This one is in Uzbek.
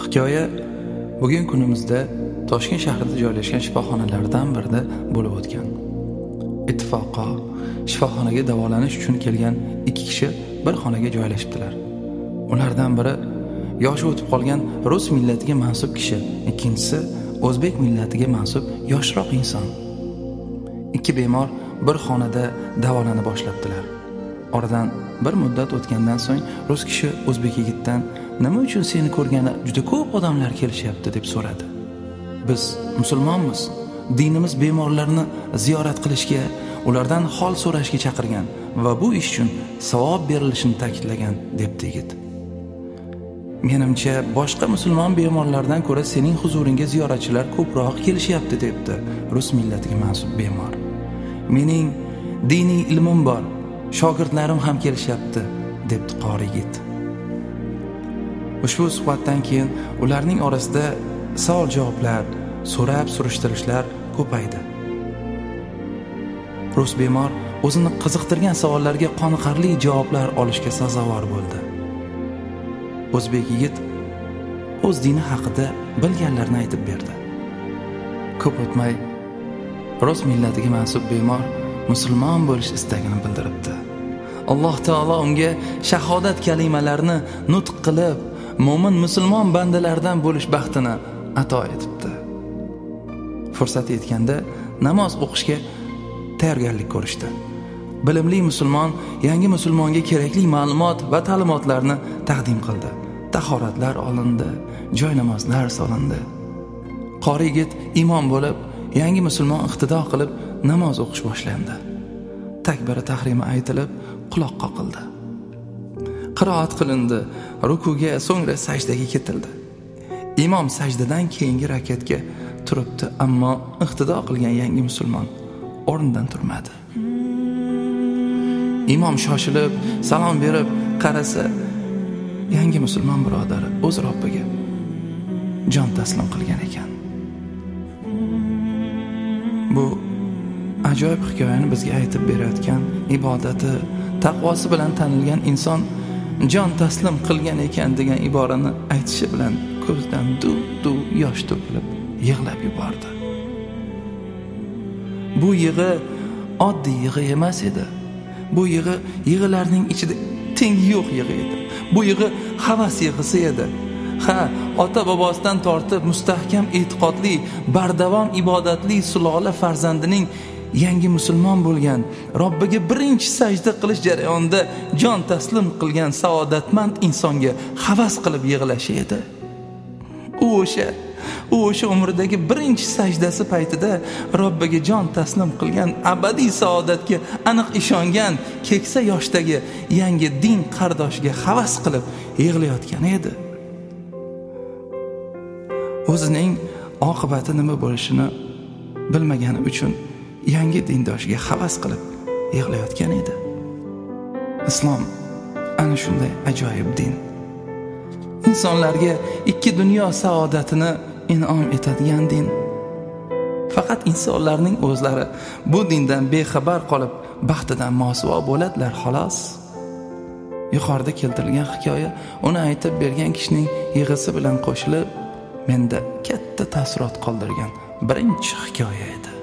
Hikoya bugun kunimizda Toshkent shahrida joylashgan shifoxonalardan birida bo'lib o'tgan. Ittifoqo shifoxonaga davolanish uchun kelgan 2 kishi bir xonaga joylashibdilar. Ulardan biri yoshi o'tib qolgan rus millatiga mansub kishi, ikkinchisi o'zbek millatiga mansub yoshroq inson. 2 bemor bir xonada davolana boshlabdilar. Oradan bir muddat o'tgandan so'ng rus kishi o'zbek yigitdan nima uchun seni ko'rgani juda ko'p odamlar kelishyapti deb so'radi. Biz musulmonmiz. Dinimiz bemorlarni ziyorat qilishga, ulardan hol so'rashga chaqirgan va bu ish uchun savob berilishini ta'kidlagan debdi yigit. Menimcha boshqa musulmon bemorlardan ko'ra sening huzuringga ziyoratchilar ko'proq kelishyapti debdi rus millatiga mansub bemor. Mening diniy ilmim bor, shogirdlarim ham kelishyapti debdi qori yigit. Ushbu suhbatdan keyin ularning orasida savol-javoblar, so'rab-surishtirishlar ko'paydi. Rus bemor o'zini qiziqtirgan savollarga qoniqarli javoblar olishga sazovor bo'ldi. O'zbek yigit o'z dini haqida bilganlarini aytib berdi. Ko'p o'tmay rus millatiga mansub bemor musulmon bo'lish istagini bildiribdi. Alloh taolo unga shahodat kalimalarini nutq qilib, mo'min musulmon bandalardan bo'lish baxtini ato etibdi. Fursat yetganda namoz o'qishga tayyorgarlik ko'rishdi. Bilimli musulmon yangi musulmonga kerakli ma'lumot va ta'limotlarni taqdim qildi. Tahoratlar olindi, joy namozlar solindi. Qori yigit imom bo'lib, yangi musulmon iqtido qilib namoz o'qish boshlandi. Takbira tahrimi aytilib, quloq qoqildi. Qiroat qilindi, rukuga, so'ngra sajdaga ketildi. Imom sajdadan keyingi rakatga turibdi, ammo iqtido qilgan yangi musulmon o'rnidan turmadi. Imom shoshilib, salom berib qarasa, yangi musulmon birodari o'z Robbiga jon taslim qilgan ekan. Bu ajoyib hikoyani bizga aytib berayotgan, ibodati, taqvosi bilan tanilgan inson jon taslim qilgan ekan degan iborani aytishi bilan ko'zdan duv yosh to'kilib yig'lab yubordi. Bu yig'i oddiy yig'i emas edi. Bu yig'i yig'ilarning ichida tengi yo'q yig'i edi. Bu yig'i havas yig'isi edi. Ha, ota bobosidan tortib mustahkam e'tiqodli, bardavom ibodatli sulola farzandining yangi musulmon bo'lgan, Robbiga birinchi sajda qilish jarayonida jon taslim qilgan saodatmand insonga havas qilib yig'lashi edi. U o'sha umridagi birinchi sajdasi paytida Robbiga jon taslim qilgan, abadiy saodatga aniq ishongan keksa yoshdagi yangi din qardoshiga havas qilib yig'layotgan edi. O'zining oqibati nima bo'lishini bilmagani uchun yangi dindoshga havas qilib yig'layotgan edi. Islom ana shunday ajoyib din. Insonlarga 2 dunyo saodatini in'om etadigan din. Faqat insonlarning o'zlari bu dindan bexabar qolib, baxtidan mosuvo bo'ladilar xolos. Yuqorida keltirilgan hikoya uni aytib bergan kishining yig'isi bilan qo'shilib, menda katta taassurot qoldirgan birinchi hikoya edi.